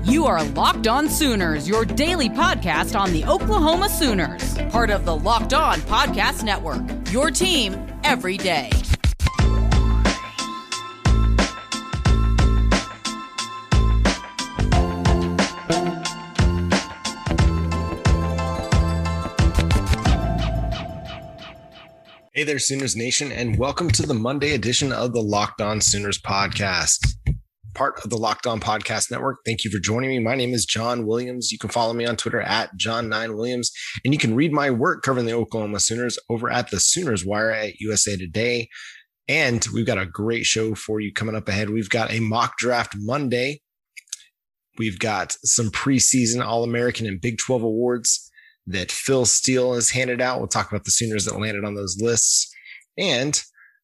You are Locked On Sooners, your daily podcast on the Oklahoma Sooners. Part of the Locked On Podcast Network, your team every day. Hey there, Sooners Nation, and welcome to the Monday edition of the Locked On Sooners podcast, part of the Locked On Podcast Network. Thank you for joining me. My name is John Williams. You can follow me on Twitter at John9Williams, and you can read my work covering the Oklahoma Sooners over at the Sooners Wire at USA Today. And we've got a great show for you coming up ahead. We've got a mock draft Monday. We've got some preseason All-American and Big 12 awards that Phil Steele has handed out. We'll talk about the Sooners that landed on those lists. And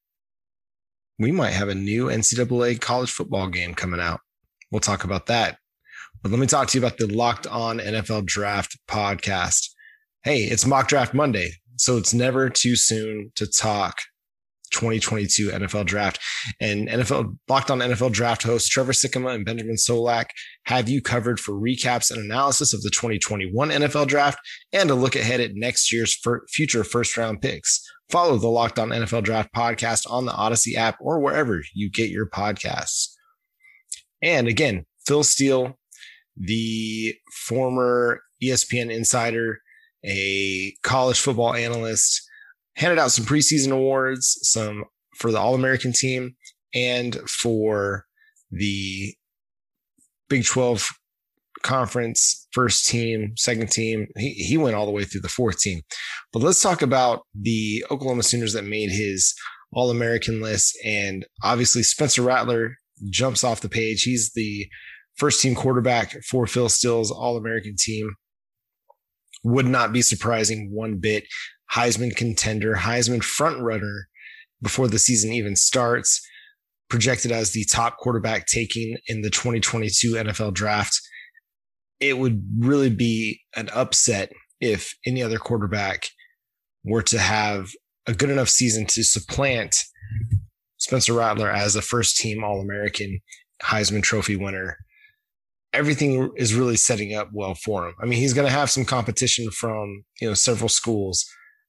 we might have a new NCAA college football game coming out. We'll talk about that. But let me talk to you about the Locked On NFL Draft podcast. Hey, it's Mock Draft Monday, so it's never too soon to talk 2022 NFL Draft. And Locked On NFL Draft hosts Trevor Sikkema and Benjamin Solak have you covered for recaps and analysis of the 2021 NFL Draft and a look ahead at next year's future first-round picks. Follow the Locked On NFL Draft podcast on the Odyssey app or wherever you get your podcasts. And again, Phil Steele, the former ESPN insider, a college football analyst, handed out some preseason awards, some for the All-American team and for the Big 12 conference, first team, second team. He went all the way through the fourth team. But let's talk about the Oklahoma Sooners that made his All-American list. And obviously Spencer Rattler jumps off the page. He's the first team quarterback for Phil Steele's All-American team. Would not be surprising one bit. Heisman contender, Heisman frontrunner before the season even starts, projected as the top quarterback taking in the 2022 NFL Draft. It would really be an upset if any other quarterback were to have a good enough season to supplant Spencer Rattler as a first-team All-American Heisman Trophy winner. Everything is really setting up well for him. I mean, he's going to have some competition from, several schools,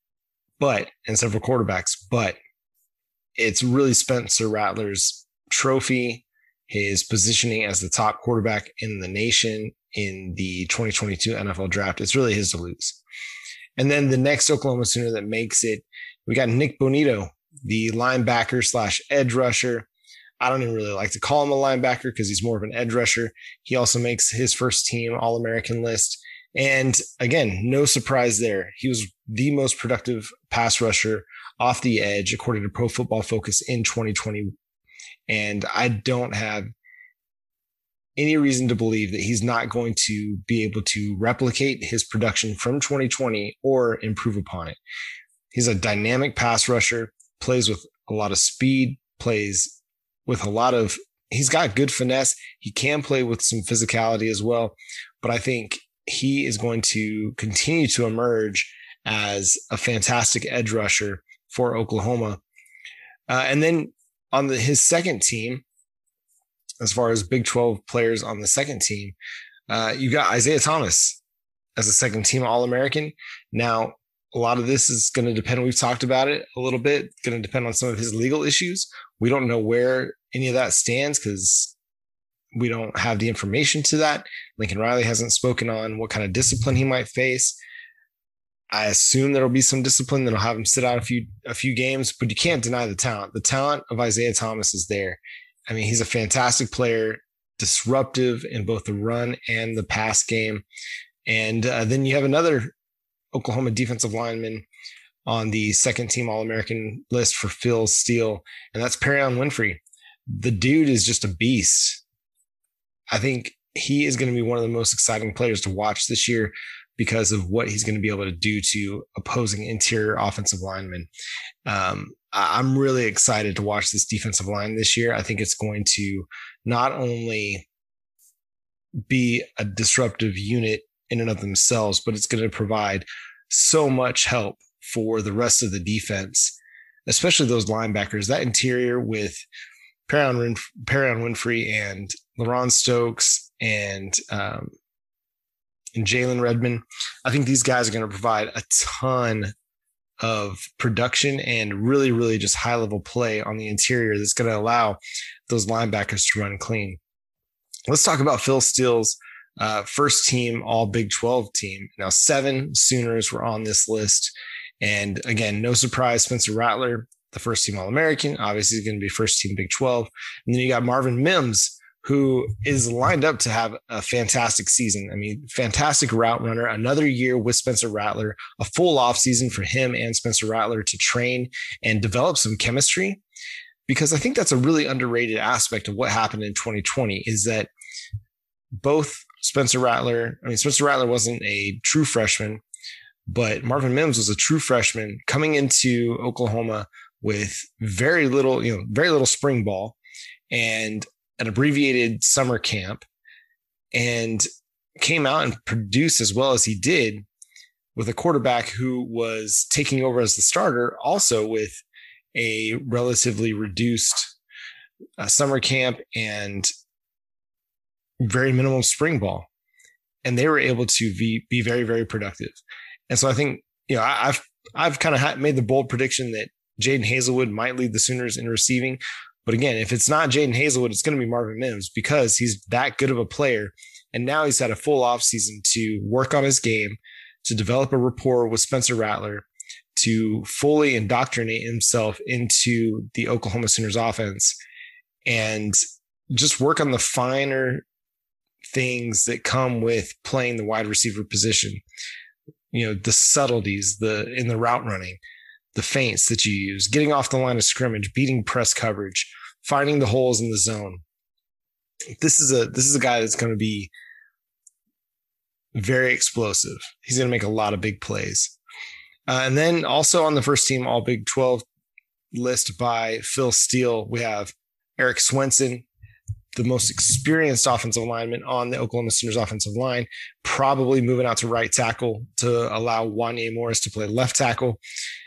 and several quarterbacks, but it's really Spencer Rattler's trophy, his positioning as the top quarterback in the nation in the 2022 NFL Draft. It's really his to lose. And then the next Oklahoma Sooner that makes it, we got Nick Bonito, the linebacker / edge rusher. I don't even really like to call him a linebacker because he's more of an edge rusher. He also makes his first team All-American list. And again, no surprise there. He was the most productive pass rusher off the edge, according to Pro Football Focus in 2020. And I don't have any reason to believe that he's not going to be able to replicate his production from 2020 or improve upon it. He's a dynamic pass rusher, plays with a lot of speed, plays with he's got good finesse. He can play with some physicality as well. But I think he is going to continue to emerge as a fantastic edge rusher for Oklahoma. And then on his second team, as far as Big 12 players on the second team, you got Isaiah Thomas as a second team All-American. Now, a lot of this is going to depend. We've talked about it a little bit. It's going to depend on some of his legal issues. We don't know where any of that stands because we don't have the information to that. Lincoln Riley hasn't spoken on what kind of discipline he might face. I assume there'll be some discipline that'll have him sit out a few games, but you can't deny the talent. The talent of Isaiah Thomas is there. I mean, he's a fantastic player, disruptive in both the run and the pass game. And then you have another Oklahoma defensive lineman on the second team All-American list for Phil Steele, and that's Perrion Winfrey. The dude is just a beast. I think he is going to be one of the most exciting players to watch this year because of what he's going to be able to do to opposing interior offensive linemen. I'm really excited to watch this defensive line this year. I think it's going to not only be a disruptive unit in and of themselves, but it's going to provide so much help for the rest of the defense, especially those linebackers. That interior with Perrion Winfrey and LaRon Stokes and Jalen Redmond. I think these guys are going to provide a ton of production and really, really just high level play on the interior that's going to allow those linebackers to run clean. Let's talk about Phil Steele's first team all Big 12 team. Now, 7 Sooners were on this list. And again, no surprise, Spencer Rattler, the first team All-American, obviously is going to be first team Big 12. And then you got Marvin Mims, who is lined up to have a fantastic season. I mean, fantastic route runner, another year with Spencer Rattler, a full off season for him and Spencer Rattler to train and develop some chemistry. Because I think that's a really underrated aspect of what happened in 2020 is that both Spencer Rattler wasn't a true freshman, but Marvin Mims was a true freshman coming into Oklahoma with very little spring ball and an abbreviated summer camp, and came out and produced as well as he did with a quarterback who was taking over as the starter, also with a relatively reduced summer camp and very minimum spring ball. And they were able to be very, very productive. And so I think, I've kind of made the bold prediction that Jaden Hazelwood might lead the Sooners in receiving. But again, if it's not Jaden Hazelwood, it's going to be Marvin Mims because he's that good of a player. And now he's had a full offseason to work on his game, to develop a rapport with Spencer Rattler, to fully indoctrinate himself into the Oklahoma Sooners offense and just work on the finer things that come with playing the wide receiver position. The subtleties, in the route running, the feints that you use, getting off the line of scrimmage, beating press coverage, finding the holes in the zone. This is a guy that's going to be very explosive. He's going to make a lot of big plays. And then also on the first team all Big 12 list by Phil Steele, we have Eric Swenson, the most experienced offensive lineman on the Oklahoma Sooners offensive line, probably moving out to right tackle to allow Wanya Morris to play left tackle.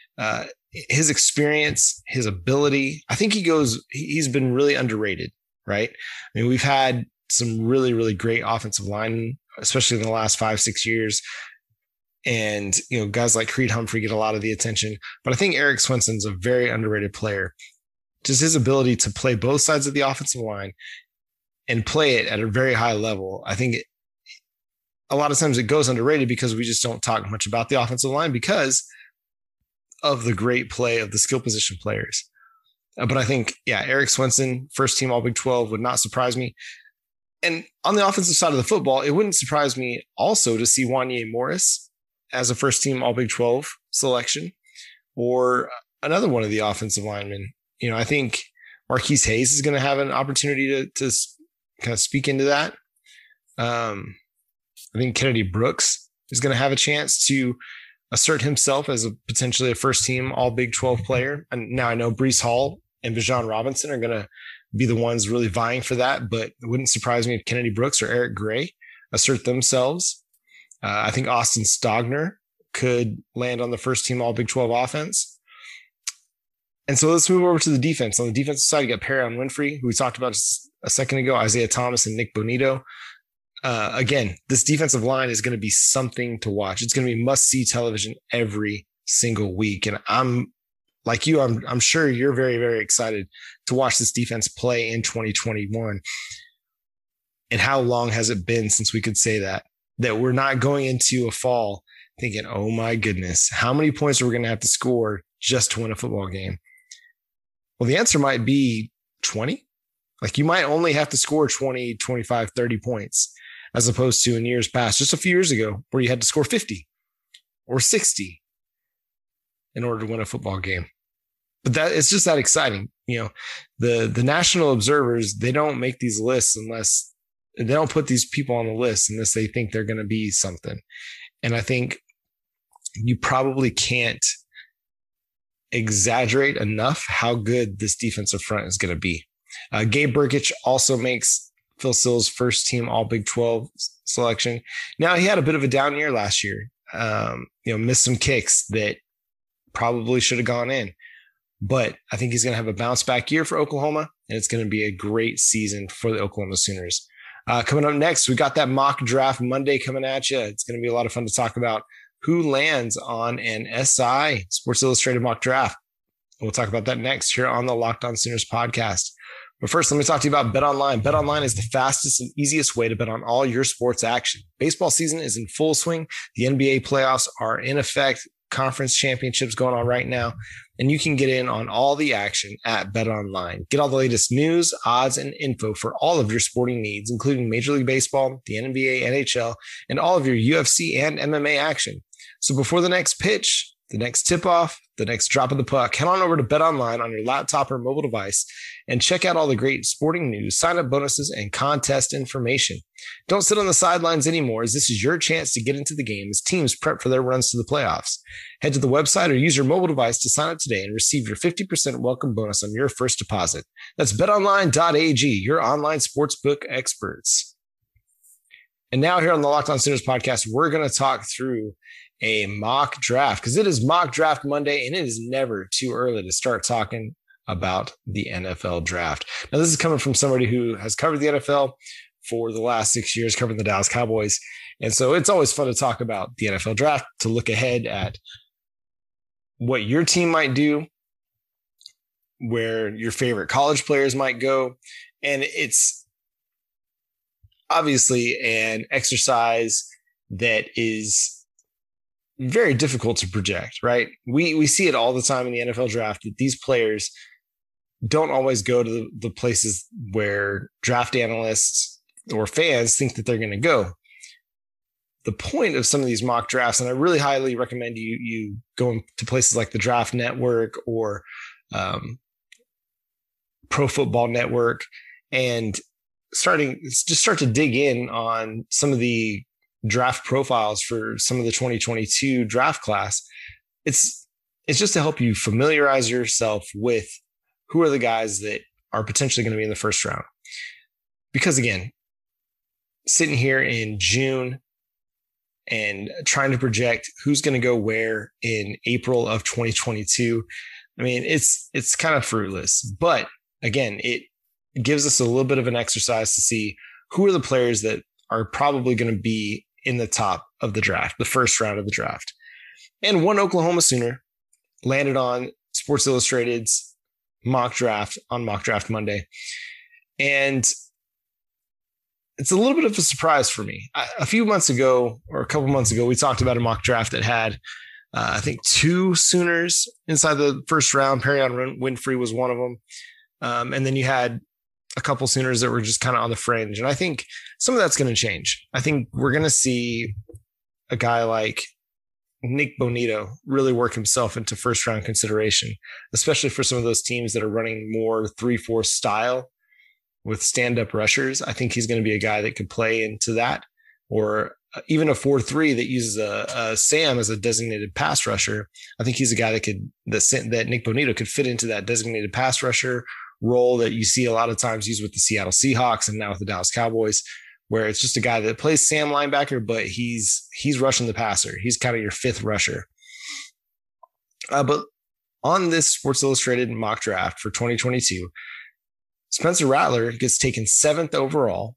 His experience, his ability, I think he's been really underrated, right? I mean, we've had some really, really great offensive linemen, especially in the last 5-6 years. And, guys like Creed Humphrey get a lot of the attention, but I think Eric Swenson's a very underrated player. Just his ability to play both sides of the offensive line and play it at a very high level. I think a lot of times it goes underrated because we just don't talk much about the offensive line because of the great play of the skill position players. But I think, Eric Swenson, first team all Big 12 would not surprise me. And on the offensive side of the football, it wouldn't surprise me also to see Wanya Morris as a first team all Big 12 selection or another one of the offensive linemen. I think Marquise Hayes is going to have an opportunity to kind of speak into that. I think Kennedy Brooks is going to have a chance to assert himself as potentially a first team all Big 12 player. And now I know Breece Hall and Bijan Robinson are going to be the ones really vying for that, but it wouldn't surprise me if Kennedy Brooks or Eric Gray assert themselves. I think Austin Stogner could land on the first team all Big 12 offense. And so let's move over to the defense. On the defensive side, you got Perrion Winfrey, who we talked about just a second ago, Isaiah Thomas and Nick Bonito. Again, this defensive line is going to be something to watch. It's going to be must-see television every single week. And I'm like you, I'm sure you're very, very excited to watch this defense play in 2021. And how long has it been since we could say that we're not going into a fall thinking, oh my goodness, how many points are we going to have to score just to win a football game? Well, the answer might be 20. Like you might only have to score 20, 25, 30 points as opposed to in years past, just a few years ago where you had to score 50 or 60 in order to win a football game. But that it's just that exciting. The national observers, they don't make these lists unless they don't put these people on the list unless they think they're going to be something. And I think you probably can't exaggerate enough how good this defensive front is going to be. Gabe Brkic also makes Phil Steele's first team all Big 12 selection. Now he had a bit of a down year last year, missed some kicks that probably should have gone in, but I think he's going to have a bounce back year for Oklahoma and it's going to be a great season for the Oklahoma Sooners. Coming up next, we got that mock draft Monday coming at you. It's going to be a lot of fun to talk about who lands on an SI, Sports Illustrated mock draft. We'll talk about that next here on the Locked On Sooners podcast. But first, let me talk to you about BetOnline. BetOnline is the fastest and easiest way to bet on all your sports action. Baseball season is in full swing. The NBA playoffs are in effect. Conference championships going on right now. And you can get in on all the action at BetOnline. Get all the latest news, odds, and info for all of your sporting needs, including Major League Baseball, the NBA, NHL, and all of your UFC and MMA action. So before the next pitch, the next tip-off, the next drop of the puck, head on over to BetOnline on your laptop or mobile device and check out all the great sporting news, sign-up bonuses, and contest information. Don't sit on the sidelines anymore, as this is your chance to get into the game as teams prep for their runs to the playoffs. Head to the website or use your mobile device to sign up today and receive your 50% welcome bonus on your first deposit. That's betonline.ag, your online sportsbook experts. And now here on the Locked On Sooners podcast, we're going to talk through a mock draft, because it is mock draft Monday and it is never too early to start talking about the NFL draft. Now, this is coming from somebody who has covered the NFL for the last 6 years, covering the Dallas Cowboys. And so it's always fun to talk about the NFL draft, to look ahead at what your team might do, where your favorite college players might go. And it's obviously an exercise that is very difficult to project, right? We see it all the time in the NFL draft that these players don't always go to the places where draft analysts or fans think that they're going to go. The point of some of these mock drafts, and I really highly recommend you go to places like the Draft Network or Pro Football Network, and start to dig in on some of the draft profiles for some of the 2022 draft class. It's just to help you familiarize yourself with who are the guys that are potentially going to be in the first round. Because again, sitting here in June and trying to project who's going to go where in April of 2022, I mean, it's kind of fruitless. But again, it gives us a little bit of an exercise to see who are the players that are probably going to be in the top of the draft, the first round of the draft. And one Oklahoma Sooner landed on Sports Illustrated's mock draft on Mock Draft Monday. And it's a little bit of a surprise for me. A few months ago, or a couple months ago, we talked about a mock draft that had, I think, 2 Sooners inside the first round. Perrion Winfrey was one of them. And then you had a couple Sooners that were just kind of on the fringe. And I think some of that's going to change. I think we're going to see a guy like Nick Bonito really work himself into first round consideration, especially for some of those teams that are running more 3-4 style with stand-up rushers. I think he's going to be a guy that could play into that, or even a 4-3 that uses a Sam as a designated pass rusher. I think he's a guy that Nick Bonito could fit into that designated pass rusher role that you see a lot of times used with the Seattle Seahawks and now with the Dallas Cowboys, where it's just a guy that plays Sam linebacker, but he's rushing the passer. He's kind of your 5th rusher. But on this Sports Illustrated mock draft for 2022, Spencer Rattler gets taken 7th overall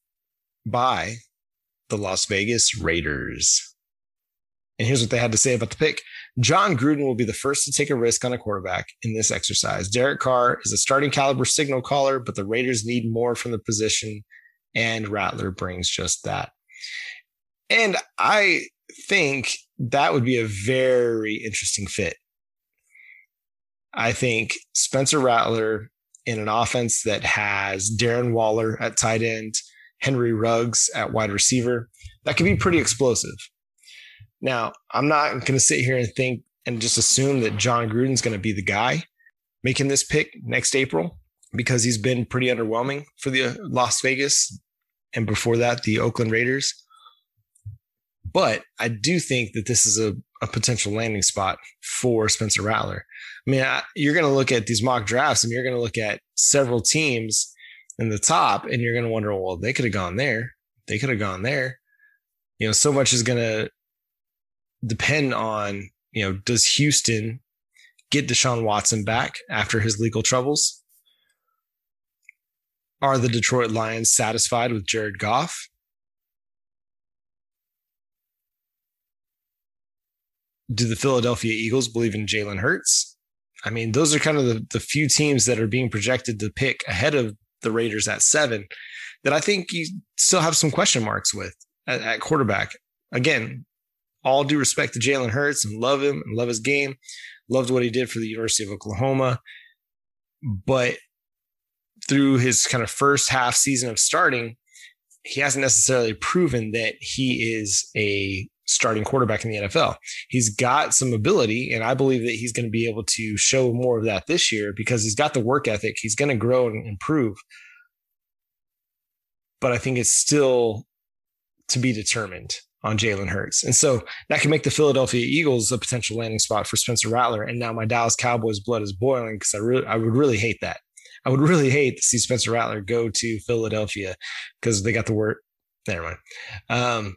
by the Las Vegas Raiders. And here's what they had to say about the pick. John Gruden will be the first to take a risk on a quarterback in this exercise. Derek Carr is a starting caliber signal caller, but the Raiders need more from the position, and Rattler brings just that. And I think that would be a very interesting fit. I think Spencer Rattler in an offense that has Darren Waller at tight end, Henry Ruggs at wide receiver, that could be pretty explosive. Now, I'm not going to sit here and think and just assume that John Gruden's going to be the guy making this pick next April, because he's been pretty underwhelming for the Las Vegas and before that, the Oakland Raiders. But I do think that this is a potential landing spot for Spencer Rattler. I mean, you're going to look at these mock drafts and you're going to look at several teams in the top and you're going to wonder, well, they could have gone there. They could have gone there. You know, so much is going to depend on, you know, does Houston get Deshaun Watson back after his legal troubles? Are the Detroit Lions satisfied with Jared Goff? Do the Philadelphia Eagles believe in Jalen Hurts? I mean, those are kind of the few teams that are being projected to pick ahead of the Raiders at 7 that I think you still have some question marks with at quarterback. Again, all due respect to Jalen Hurts and love him and love his game. Loved what he did for the University of Oklahoma. But through his kind of first half season of starting, he hasn't necessarily proven that he is a starting quarterback in the NFL. He's got some ability, and I believe that he's going to be able to show more of that this year because he's got the work ethic. He's going to grow and improve. But I think it's still to be determined on Jalen Hurts. And so that can make the Philadelphia Eagles a potential landing spot for Spencer Rattler. And now my Dallas Cowboys blood is boiling because I would really hate that. I would really hate to see Spencer Rattler go to Philadelphia because they got the word. Never mind.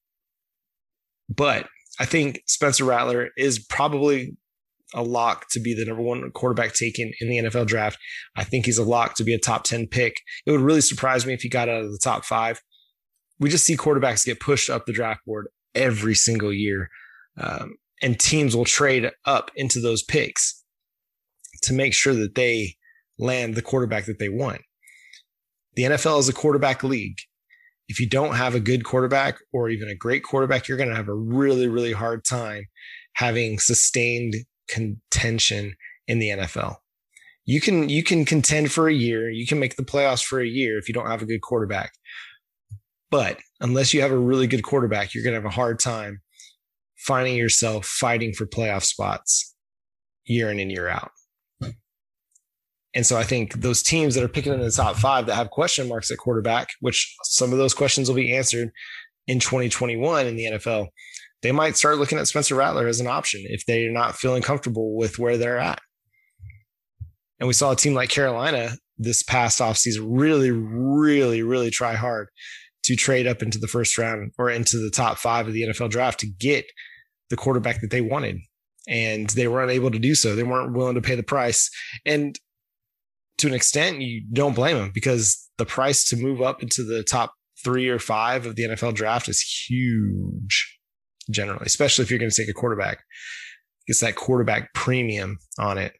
But I think Spencer Rattler is probably a lock to be the number 1 quarterback taken in the NFL draft. I think he's a lock to be a top 10 pick. It would really surprise me if he got out of the top 5. We just see quarterbacks get pushed up the draft board every single year. And teams will trade up into those picks to make sure that they land the quarterback that they want. The NFL is a quarterback league. If you don't have a good quarterback or even a great quarterback, you're going to have a really, really hard time having sustained contention in the NFL. You can contend for a year. You can make the playoffs for a year if you don't have a good quarterback. But unless you have a really good quarterback, you're going to have a hard time finding yourself fighting for playoff spots year in and year out. And so I think those teams that are picking in the top 5 that have question marks at quarterback, which some of those questions will be answered in 2021 in the NFL, they might start looking at Spencer Rattler as an option if they're not feeling comfortable with where they're at. And we saw a team like Carolina this past offseason really, really, really try hard to trade up into the first round or into the top 5 of the NFL draft to get the quarterback that they wanted. And they were unable to do so. They weren't willing to pay the price. And to an extent, you don't blame them because the price to move up into the top 3 or 5 of the NFL draft is huge generally, especially if you're going to take a quarterback. It's that quarterback premium on it.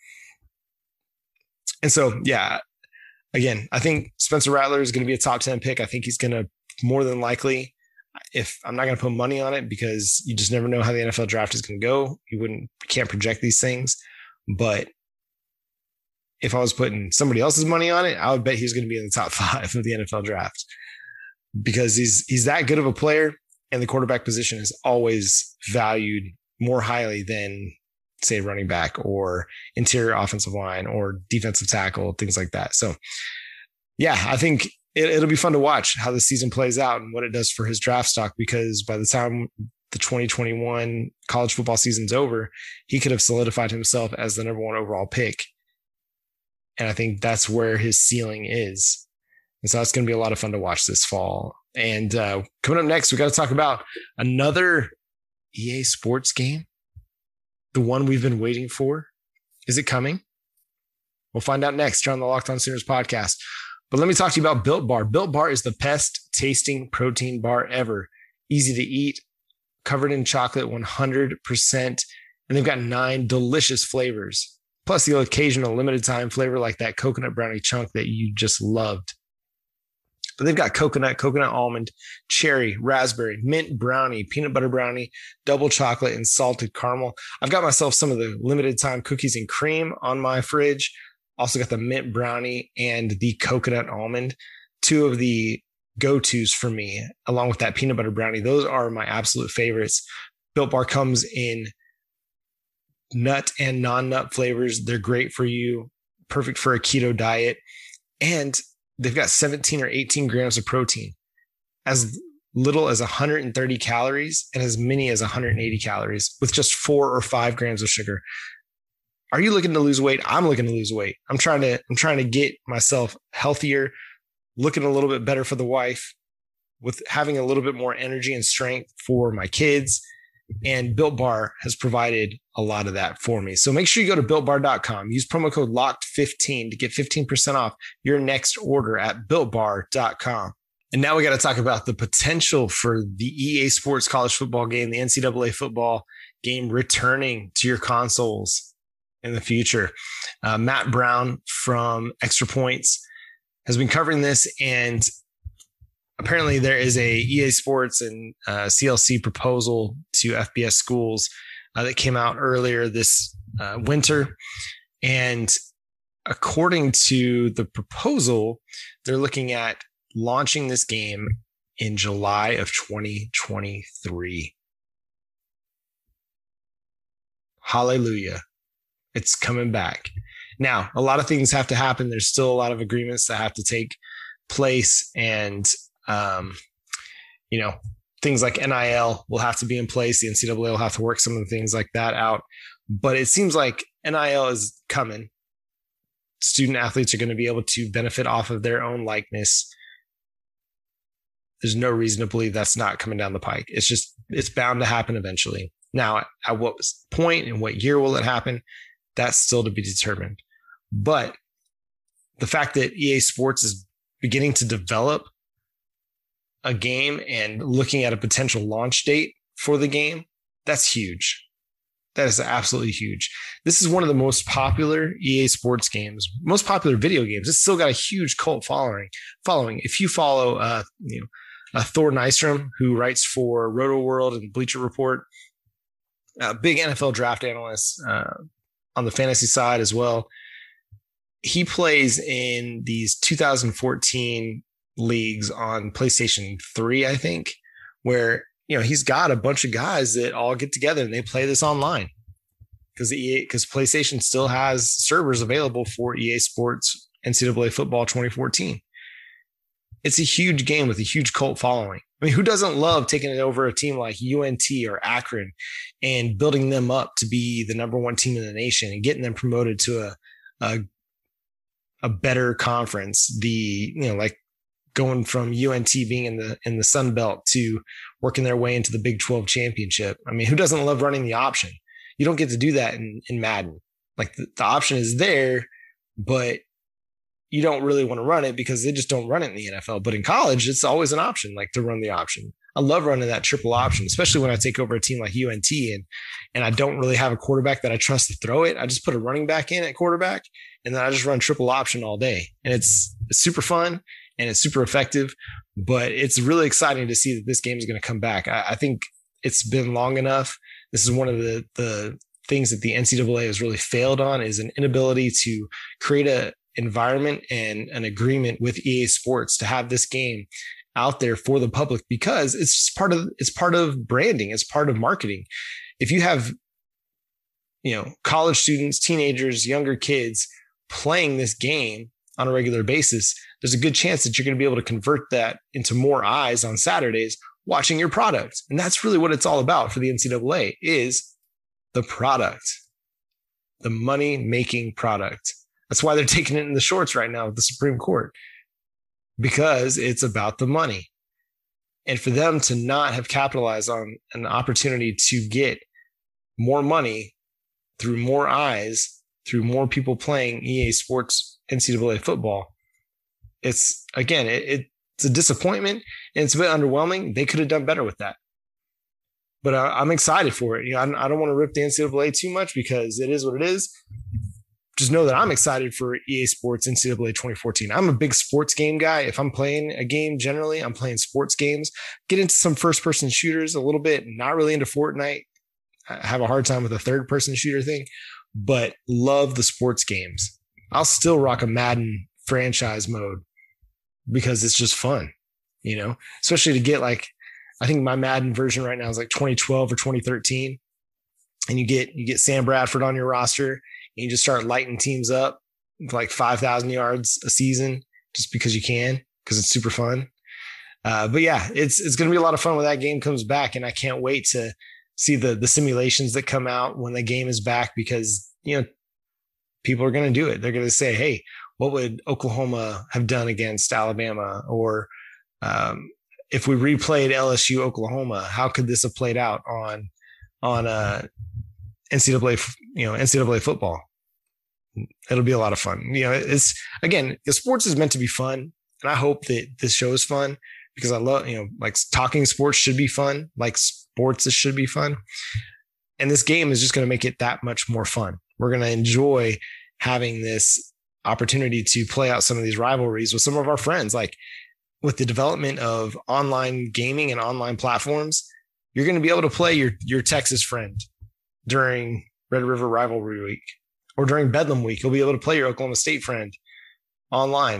And so, yeah, again, I think Spencer Rattler is going to be a top 10 pick. I think he's going to more than likely, if I'm not going to put money on it because you just never know how the NFL draft is going to go. You can't project these things. But if I was putting somebody else's money on it, I would bet he's going to be in the top 5 of the NFL draft because he's that good of a player, and the quarterback position is always valued more highly than, say, running back or interior offensive line or defensive tackle, things like that. So, yeah, I think it'll be fun to watch how the season plays out and what it does for his draft stock, because by the time the 2021 college football season's over, he could have solidified himself as the number 1 overall pick. And I think that's where his ceiling is. And so that's going to be a lot of fun to watch this fall. And coming up next, we got to talk about another EA Sports game, the one we've been waiting for. Is it coming? We'll find out next here on the Locked On Sooners podcast. But let me talk to you about Built Bar. Built Bar is the best tasting protein bar ever. Easy to eat, covered in chocolate 100%. And they've got 9 delicious flavors. Plus the occasional limited time flavor like that coconut brownie chunk that you just loved. But they've got coconut almond, cherry, raspberry, mint brownie, peanut butter brownie, double chocolate, and salted caramel. I've got myself some of the limited time cookies and cream on my fridge. Also got the mint brownie and the coconut almond, 2 of the go-tos for me, along with that peanut butter brownie. Those are my absolute favorites. Built Bar comes in nut and non-nut flavors. They're great for you, perfect for a keto diet. And they've got 17 or 18 grams of protein, as little as 130 calories and as many as 180 calories with just 4 or 5 grams of sugar. Are you looking to lose weight? I'm looking to lose weight. I'm trying to get myself healthier, looking a little bit better for the wife, with having a little bit more energy and strength for my kids, And Built Bar has provided a lot of that for me. So make sure you go to BuiltBar.com. Use promo code LOCKED15 to get 15% off your next order at BuiltBar.com. And now we got to talk about the potential for the EA Sports college football game, the NCAA football game returning to your consoles in the future. Matt Brown from Extra Points has been covering this, and apparently there is a EA Sports and CLC proposal to FBS schools that came out earlier this winter. And according to the proposal, they're looking at launching this game in July of 2023. Hallelujah. It's coming back. Now, a lot of things have to happen. There's still a lot of agreements that have to take place, and things like NIL will have to be in place. The NCAA will have to work some of the things like that out. But it seems like NIL is coming. Student athletes are going to be able to benefit off of their own likeness. There's no reason to believe that's not coming down the pike. It's bound to happen eventually. Now, at what point and what year will it happen? That's still to be determined. But the fact that EA Sports is beginning to develop a game and looking at a potential launch date for the game, that's huge. That is absolutely huge. This is one of the most popular EA Sports games, most popular video games. It's still got a huge cult following. If you follow, Thor Nystrom, who writes for Roto World and Bleacher Report, a big NFL draft analyst on the fantasy side as well. He plays in these 2014 leagues on PlayStation 3, I think, where he's got a bunch of guys that all get together and they play this online because PlayStation still has servers available for EA Sports NCAA Football 2014. It's a huge game with a huge cult following. I mean, who doesn't love taking it over a team like UNT or Akron and building them up to be the number one team in the nation and getting them promoted to a better conference? Like going from UNT being in the Sun Belt to working their way into the Big 12 championship. I mean, who doesn't love running the option? You don't get to do that in Madden. Like the option is there, but you don't really want to run it because they just don't run it in the NFL. But in college, it's always an option, like to run the option. I love running that triple option, especially when I take over a team like UNT and I don't really have a quarterback that I trust to throw it. I just put a running back in at quarterback, and then I just run triple option all day. And it's super fun and it's super effective, but it's really exciting to see that this game is going to come back. I think it's been long enough. This is one of the things that the NCAA has really failed on, is an inability to create a environment and an agreement with EA Sports to have this game out there for the public, because it's part of branding. It's part of marketing. If you have, college students, teenagers, younger kids playing this game on a regular basis, there's a good chance that you're going to be able to convert that into more eyes on Saturdays watching your product. And that's really what it's all about for the NCAA, is the product, the money-making product. That's why they're taking it in the shorts right now with the Supreme Court, because it's about the money. And for them to not have capitalized on an opportunity to get more money through more eyes, through more people playing EA Sports NCAA football, it's a disappointment, and it's a bit underwhelming. They could have done better with that. But I'm excited for it. I don't want to rip the NCAA too much because it is what it is. Just know that I'm excited for EA Sports NCAA 2014. I'm a big sports game guy. If I'm playing a game, generally, I'm playing sports games. Get into some first-person shooters a little bit. Not really into Fortnite. I have a hard time with the third-person shooter thing, but love the sports games. I'll still rock a Madden franchise mode because it's just fun, especially to get I think my Madden version right now is like 2012 or 2013. And you get Sam Bradford on your roster. And you just start lighting teams up like 5,000 yards a season just because you can, because it's super fun. But yeah, it's going to be a lot of fun when that game comes back. And I can't wait to see the simulations that come out when the game is back, because, people are going to do it. They're going to say, hey, what would Oklahoma have done against Alabama? Or if we replayed LSU Oklahoma, how could this have played out on on NCAA football. It'll be a lot of fun. It's again, sports is meant to be fun, and I hope that this show is fun because I love, like talking sports should be fun, like sports should be fun, and this game is just going to make it that much more fun. We're going to enjoy having this opportunity to play out some of these rivalries with some of our friends. Like with the development of online gaming and online platforms, you're going to be able to play your Texas friend during Red River Rivalry Week. Or during Bedlam Week, you'll be able to play your Oklahoma State friend online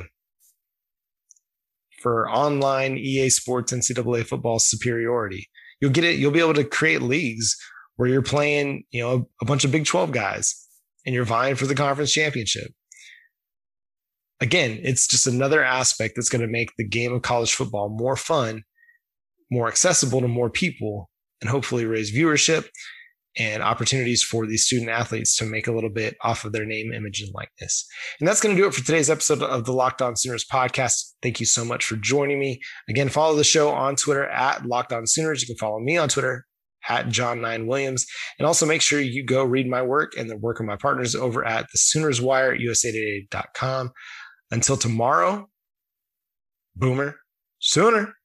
for online EA Sports NCAA football superiority. You'll get it. You'll be able to create leagues where you're playing, a bunch of Big 12 guys and you're vying for the conference championship. Again, it's just another aspect that's going to make the game of college football more fun, more accessible to more people, and hopefully raise viewership and opportunities for these student athletes to make a little bit off of their name, image, and likeness. And that's going to do it for today's episode of the Locked On Sooners podcast. Thank you so much for joining me. Again, follow the show on Twitter at Locked On Sooners. You can follow me on Twitter at John9Williams. And also make sure you go read my work and the work of my partners over at the Sooners Wire at USAtoday.com. Until tomorrow, Boomer Sooner.